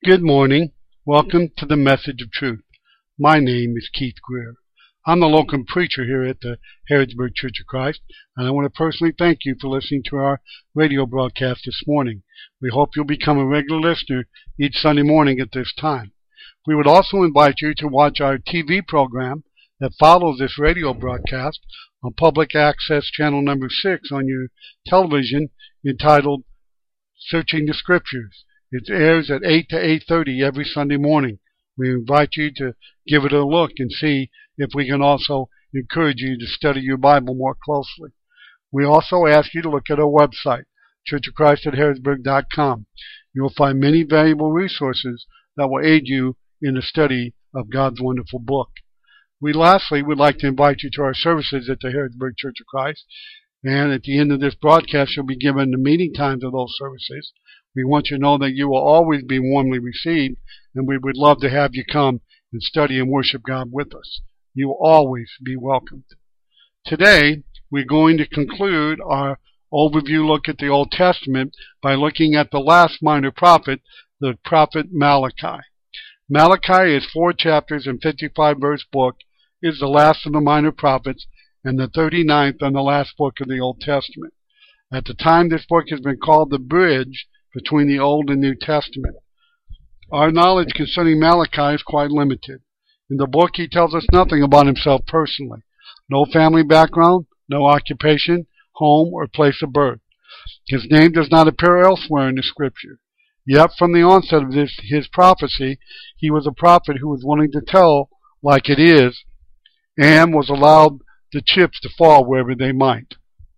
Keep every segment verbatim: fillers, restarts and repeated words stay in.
Good morning. Welcome to the Message of Truth. My name is Keith Greer. I'm the local preacher here at the Harrodsburg Church of Christ, and I want to personally thank you for listening to our radio broadcast this morning. We hope you'll become a regular listener each Sunday morning at this time. We would also invite you to watch our T V program that follows this radio broadcast on public access channel number six on your television, entitled Searching the Scriptures. It airs at eight to eight thirty every Sunday morning. We invite you to give it a look and see if we can also encourage you to study your Bible more closely. We also ask you to look at our website, church of christ at harrodsburg dot com. You'll find many valuable resources that will aid you in the study of God's wonderful book. We lastly would like to invite you to our services at the Harrodsburg Church of Christ, and at the end of this broadcast you'll be given the meeting times of those services. We want you to know that you will always be warmly received, and we would love to have you come and study and worship God with us. You will always be welcomed. Today, we're going to conclude our overview look at the Old Testament by looking at the last minor prophet, the prophet Malachi. Malachi is four chapters and fifty-five verse book, is the last of the minor prophets, and the thirty-ninth and the last book of the Old Testament. At the time, this book has been called the bridge between the Old and New Testament. Our knowledge concerning Malachi is quite limited. In the book, he tells us nothing about himself personally. No family background, no occupation, home, or place of birth. His name does not appear elsewhere in the Scripture. Yet, from the onset of this, his prophecy, he was a prophet who was willing to tell like it is, and was allowed the chips to fall wherever they might.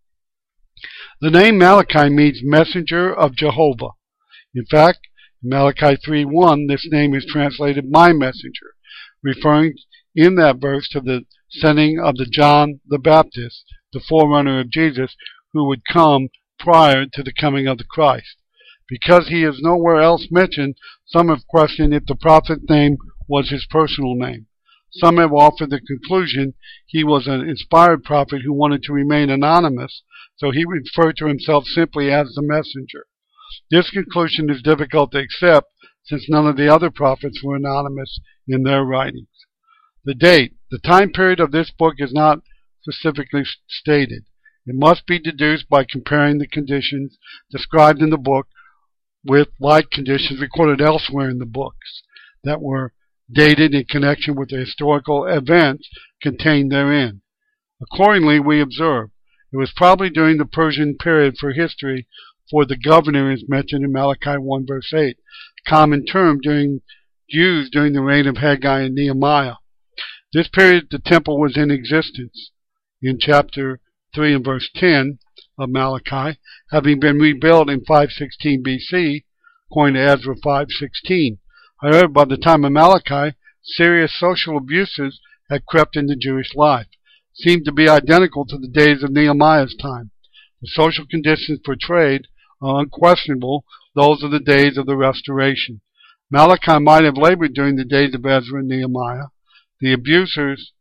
The name Malachi means messenger of Jehovah. In fact, in Malachi three one, this name is translated my messenger, referring in that verse to the sending of the John the Baptist, the forerunner of Jesus, who would come prior to the coming of the Christ. Because he is nowhere else mentioned, some have questioned if the prophet's name was his personal name. Some have offered the conclusion he was an inspired prophet who wanted to remain anonymous, so he referred to himself simply as the messenger. This conclusion is difficult to accept, since none of the other prophets were anonymous in their writings. The date, the time period of this book is not specifically stated. It must be deduced by comparing the conditions described in the book with like conditions recorded elsewhere in the books that were dated in connection with the historical events contained therein. Accordingly, we observe it was probably during the Persian period for history, for the governor is mentioned in Malachi one verse eight, a common term during, used during the reign of Haggai and Nehemiah. This period the temple was in existence in chapter three and verse ten of Malachi, having been rebuilt in five sixteen B C, according to Ezra five sixteen. However, by the time of Malachi, serious social abuses had crept into Jewish life, seemed to be identical to the days of Nehemiah's time. The social conditions portrayed are unquestionable, those of the days of the Restoration. Malachi might have labored during the days of Ezra and Nehemiah. The abusers,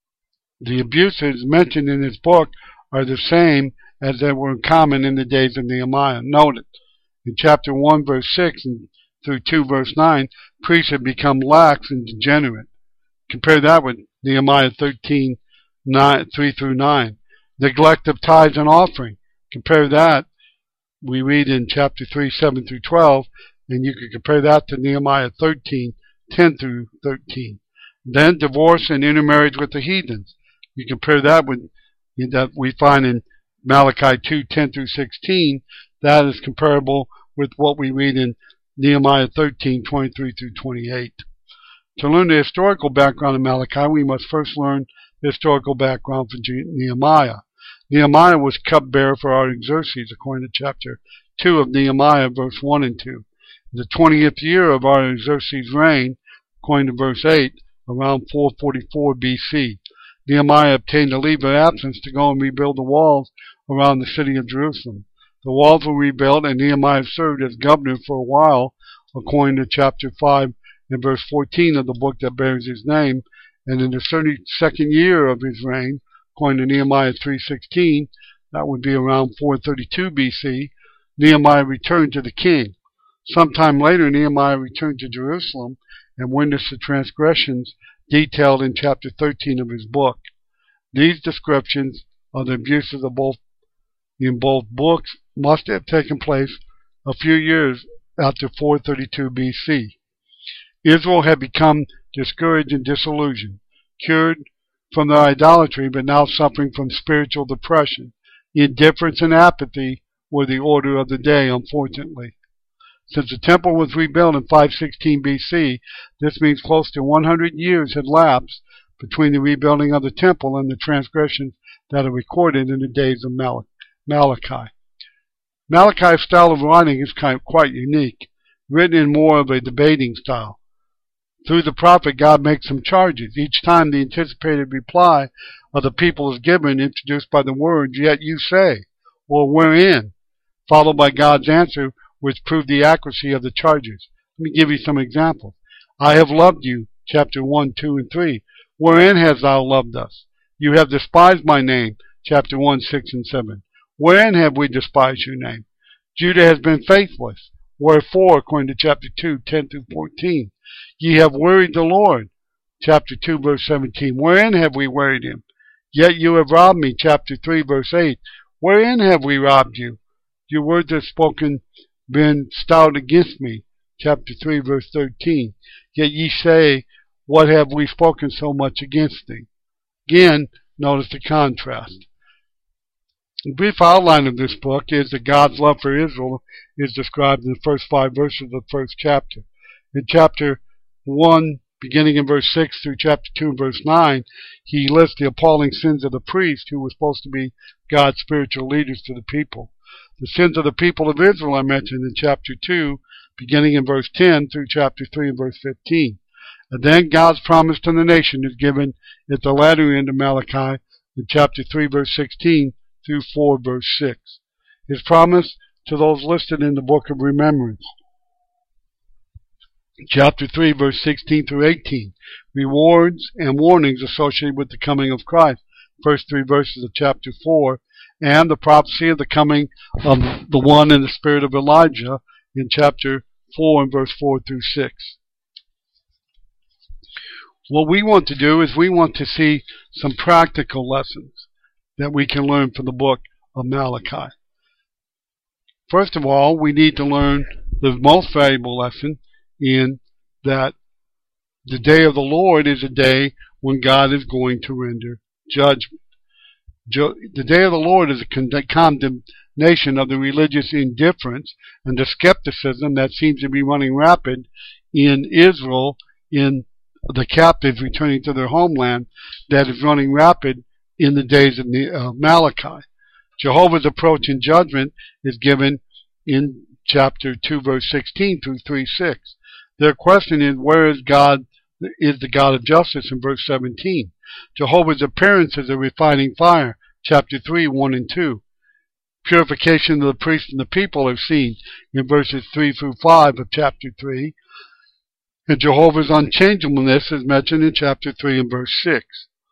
the abuses mentioned in his book are the same as they were common in the days of Nehemiah. Noted in chapter one verse six and through two verse nine, priests had become lax and degenerate. Compare that with Nehemiah thirteen, nine, three through nine. Neglect of tithes and offering. Compare that, we read in chapter three, seven through twelve, and you can compare that to Nehemiah thirteen, ten through thirteen. Then divorce and intermarriage with the heathens. You compare that with that we find in Malachi two, ten through sixteen. That is comparable with what we read in Nehemiah thirteen, twenty-three through twenty-eight. To learn the historical background of Malachi, we must first learn the historical background for Nehemiah. Nehemiah was cupbearer for Artaxerxes, according to chapter two of Nehemiah, verse one and two. In the twentieth year of Artaxerxes' reign, according to verse eight, around four forty-four B C, Nehemiah obtained a leave of absence to go and rebuild the walls around the city of Jerusalem. The walls were rebuilt, and Nehemiah served as governor for a while, according to chapter five and verse fourteen of the book that bears his name. And in the thirty-second year of his reign, according to Nehemiah three sixteen, that would be around four thirty-two B C, Nehemiah returned to the king. Sometime later, Nehemiah returned to Jerusalem and witnessed the transgressions detailed in chapter thirteen of his book. These descriptions of the abuses of both, in both books must have taken place a few years after four thirty-two B C. Israel had become discouraged and disillusioned, cured from their idolatry, but now suffering from spiritual depression. Indifference and apathy were the order of the day, unfortunately. Since the temple was rebuilt in five sixteen B C, this means close to one hundred years had lapsed between the rebuilding of the temple and the transgressions that are recorded in the days of Mal- Malachi. Malachi's style of writing is kind of quite unique, written in more of a debating style. Through the prophet, God makes some charges. Each time the anticipated reply of the people is given, introduced by the words, "Yet you say," or "Wherein," followed by God's answer, which proved the accuracy of the charges. Let me give you some examples. "I have loved you," chapter one, two, and three. "Wherein hast thou loved us? You have despised my name," chapter one, six, and seven. "Wherein have we despised your name? Judah has been faithless. Wherefore," according to chapter two, ten through fourteen. "Ye have worried the Lord," chapter two, verse seventeen. "Wherein have we worried him? Yet you have robbed me," chapter three, verse eight. "Wherein have we robbed you? Your words have spoken, been stout against me," chapter three, verse thirteen. "Yet ye say, what have we spoken so much against thee?" Again, notice the contrast. A brief outline of this book is that God's love for Israel is described in the first five verses of the first chapter. In chapter one, beginning in verse six through chapter two and verse nine, he lists the appalling sins of the priests who were supposed to be God's spiritual leaders to the people. The sins of the people of Israel are mentioned in chapter two, beginning in verse ten through chapter three and verse fifteen. And then God's promise to the nation is given at the latter end of Malachi in chapter three, verse sixteen through four, verse six. His promise to those listed in the book of remembrance. Chapter three, verse sixteen through eighteen. Rewards and warnings associated with the coming of Christ. First three verses of chapter four. And the prophecy of the coming of the one in the spirit of Elijah in chapter four and verse four through six. What we want to do is we want to see some practical lessons that we can learn from the book of Malachi. First of all, we need to learn the most valuable lesson in that the day of the Lord is a day when God is going to render judgment. The day of the Lord is a condemnation of the religious indifference and the skepticism that seems to be running rapid in Israel, in the captives returning to their homeland, that is running rapid in the days of uh, Malachi. Jehovah's approach in judgment is given in chapter two, verse sixteen through three, six. Their question is, where is God, is the God of justice in verse seventeen? Jehovah's appearance is a refining fire, chapter three, one and two. Purification of the priests and the people are seen in verses three through five of chapter three. And Jehovah's unchangeableness is mentioned in chapter three and verse six.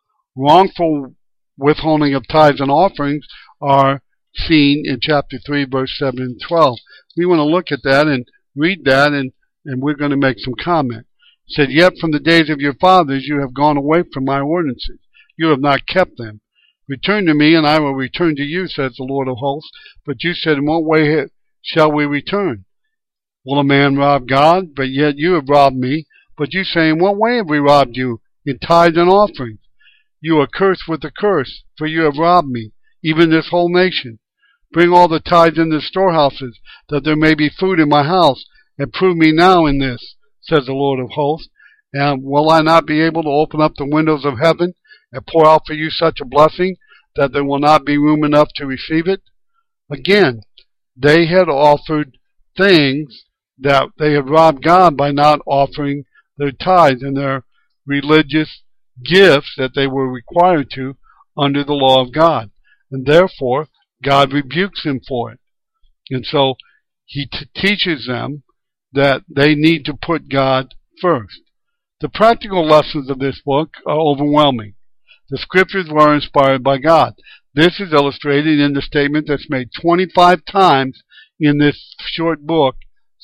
Wrongful withholding of tithes and offerings are seen in chapter three, verse seven and twelve. We want to look at that and read that, and, and we're going to make some comment. It said, "Yet from the days of your fathers you have gone away from my ordinances. You have not kept them. Return to me, and I will return to you, says the Lord of hosts. But you said, in what way shall we return? Will a man rob God? But yet you have robbed me. But you say, in what way have we robbed you? In tithes and offerings. You are cursed with a curse, for you have robbed me, even this whole nation. Bring all the tithes into the storehouses, that there may be food in my house, and prove me now in this, says the Lord of hosts. And will I not be able to open up the windows of heaven and pour out for you such a blessing that there will not be room enough to receive it?" Again, they had offered things that they had robbed God by not offering their tithes and their religious gifts that they were required to under the law of God. And therefore, God rebukes them for it. And so he t- teaches them that they need to put God first. The practical lessons of this book are overwhelming. The scriptures were inspired by God. This is illustrated in the statement that's made twenty-five times in this short book,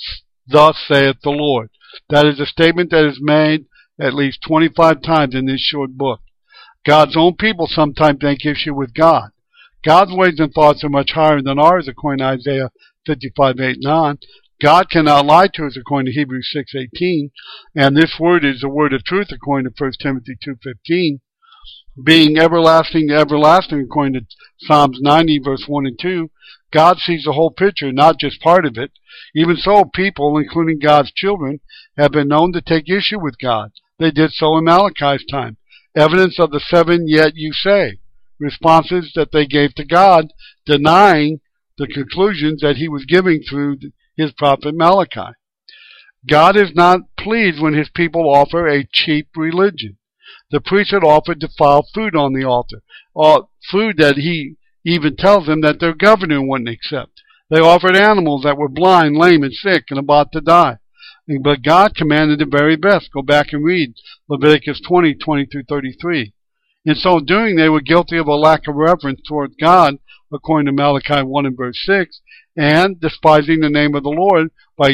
thus saith the Lord. That is a statement that is made at least twenty-five times in this short book. God's own people sometimes take issue with God. God's ways and thoughts are much higher than ours, according to Isaiah fifty-five, eight, nine. God cannot lie to us, according to Hebrews six, eighteen. And this word is the word of truth, according to First Timothy two, fifteen. Being everlasting to everlasting, according to Psalms ninety, verse one and two. God sees the whole picture, not just part of it. Even so, people, including God's children, have been known to take issue with God. They did so in Malachi's time. Evidence of the seven yet you say. Responses that they gave to God, denying the conclusions that he was giving through his prophet Malachi. God is not pleased when his people offer a cheap religion. The priest had offered defiled food on the altar, or food that he even tells them that their governor wouldn't accept. They offered animals that were blind, lame, and sick, and about to die. But God commanded the very best. Go back and read Leviticus twenty, twenty through thirty-three. In so doing, they were guilty of a lack of reverence toward God, according to Malachi one and verse six, and despising the name of the Lord by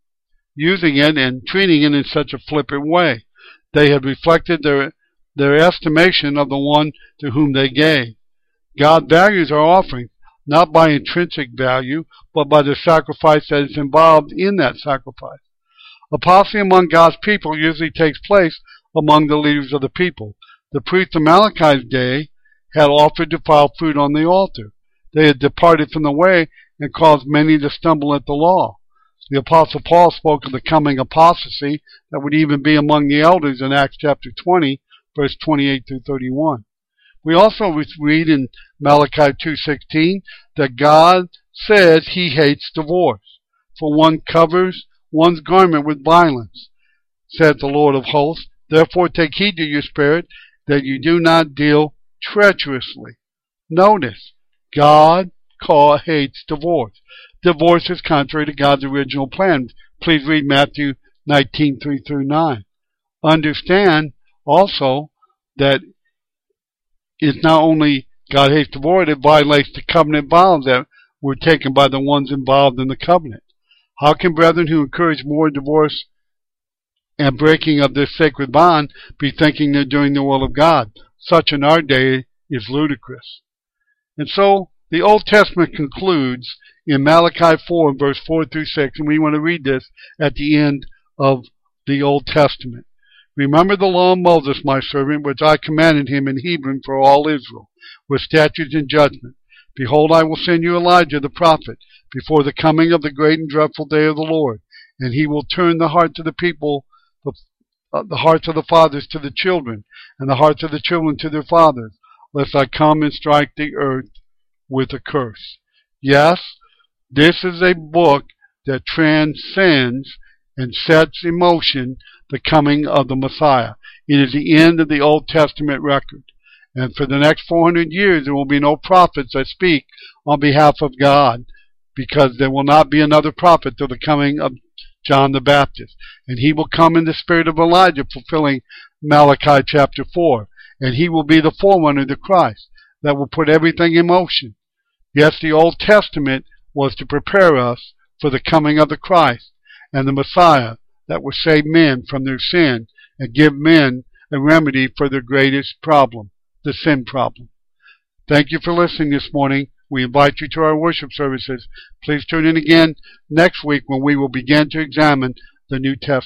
using it and treating it in such a flippant way. They had reflected their, their estimation of the one to whom they gave. God values our offering, not by intrinsic value, but by the sacrifice that is involved in that sacrifice. Apostasy among God's people usually takes place among the leaders of the people. The priests of Malachi's day had offered defiled food on the altar. They had departed from the way and caused many to stumble at the law. The Apostle Paul spoke of the coming apostasy that would even be among the elders in Acts chapter twenty, verse twenty-eight through thirty-one. We also read in Malachi two sixteen that God says he hates divorce, for one covers one's garment with violence, said the Lord of hosts. Therefore take heed to your spirit, that you do not deal treacherously. Notice, God call, hates divorce. Divorce is contrary to God's original plan. Please read Matthew nineteen, three through nine. Understand also that it's not only God hates divorce, it violates the covenant vows that were taken by the ones involved in the covenant. How can brethren who encourage more divorce and breaking of this sacred bond be thinking they're doing the will of God? Such in our day is ludicrous. And so the Old Testament concludes in Malachi four, verse four through six, and we want to read this at the end of the Old Testament. Remember the law of Moses, my servant, which I commanded him in Hebron for all Israel, with statutes and judgment. Behold, I will send you Elijah the prophet before the coming of the great and dreadful day of the Lord, and he will turn the hearts of the people, the, uh, the hearts of the fathers to the children, and the hearts of the children to their fathers, lest I come and strike the earth with a curse. Yes, this is a book that transcends and sets in motion the coming of the Messiah. It is the end of the Old Testament record. And for the next four hundred years, there will be no prophets that speak on behalf of God, because there will not be another prophet till the coming of John the Baptist. And he will come in the spirit of Elijah, fulfilling Malachi chapter four. And he will be the forerunner of the Christ that will put everything in motion. Yes, the Old Testament was to prepare us for the coming of the Christ and the Messiah that will save men from their sin and give men a remedy for their greatest problem, the sin problem. Thank you for listening this morning. We invite you to our worship services. Please tune in again next week when we will begin to examine the New Testament.